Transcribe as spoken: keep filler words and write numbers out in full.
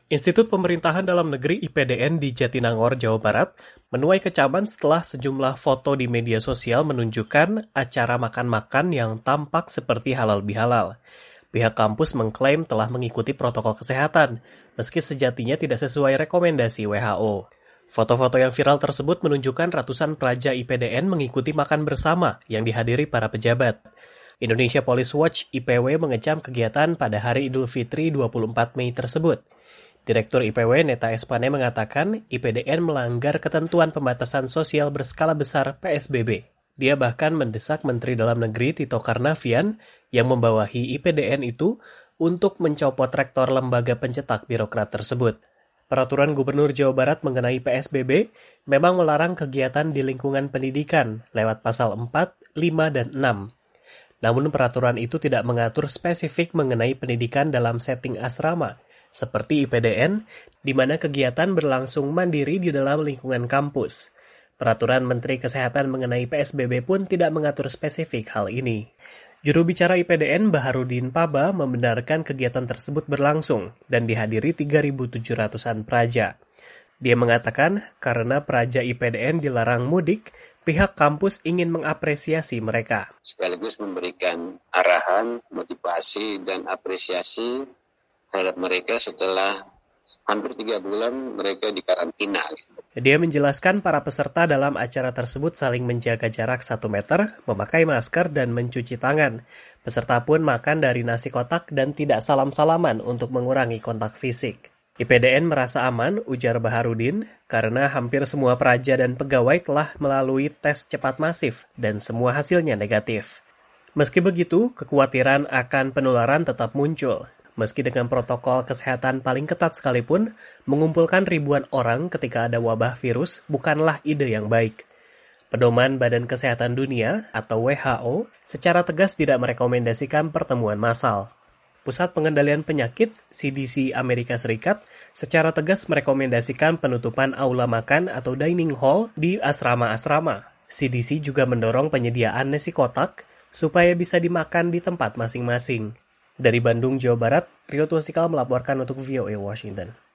Institut Pemerintahan Dalam Negeri I P D N di Jatinangor, Jawa Barat, menuai kecaman setelah sejumlah foto di media sosial menunjukkan acara makan-makan yang tampak seperti halal bihalal. Pihak kampus mengklaim telah mengikuti protokol kesehatan, meski sejatinya tidak sesuai rekomendasi W H O. Foto-foto yang viral tersebut menunjukkan ratusan pelajar I P D N mengikuti makan bersama yang dihadiri para pejabat. Indonesia Police Watch I P W mengecam kegiatan pada hari Idul Fitri dua puluh empat Mei tersebut. Direktur I P W Neta Espane mengatakan I P D N melanggar ketentuan pembatasan sosial berskala besar P S B B. Dia bahkan mendesak Menteri Dalam Negeri Tito Karnavian yang membawahi I P D N itu untuk mencopot rektor lembaga pencetak birokrat tersebut. Peraturan Gubernur Jawa Barat mengenai P S B B memang melarang kegiatan di lingkungan pendidikan lewat pasal empat, lima, dan enam. Namun peraturan itu tidak mengatur spesifik mengenai pendidikan dalam setting asrama, seperti I P D N, di mana kegiatan berlangsung mandiri di dalam lingkungan kampus. Peraturan Menteri Kesehatan mengenai P S B B pun tidak mengatur spesifik hal ini. Juru bicara I P D N Baharudin Paba membenarkan kegiatan tersebut berlangsung dan dihadiri tiga ribu tujuh ratusan praja. Dia mengatakan karena praja I P D N dilarang mudik, pihak kampus ingin mengapresiasi mereka. Sekaligus memberikan arahan, motivasi, dan apresiasi terhadap mereka setelah hampir tiga bulan mereka di karantina. Dia menjelaskan para peserta dalam acara tersebut saling menjaga jarak satu meter, memakai masker, dan mencuci tangan. Peserta pun makan dari nasi kotak dan tidak salam-salaman untuk mengurangi kontak fisik. I P D N merasa aman, ujar Baharudin, karena hampir semua praja dan pegawai telah melalui tes cepat masif dan semua hasilnya negatif. Meski begitu, kekhawatiran akan penularan tetap muncul. Meski dengan protokol kesehatan paling ketat sekalipun, mengumpulkan ribuan orang ketika ada wabah virus bukanlah ide yang baik. Pedoman Badan Kesehatan Dunia atau W H O secara tegas tidak merekomendasikan pertemuan massal. Pusat Pengendalian Penyakit C D C Amerika Serikat secara tegas merekomendasikan penutupan aula makan atau dining hall di asrama-asrama. C D C juga mendorong penyediaan nasi kotak supaya bisa dimakan di tempat masing-masing. Dari Bandung, Jawa Barat, Rio Tuasikal melaporkan untuk V O A Washington.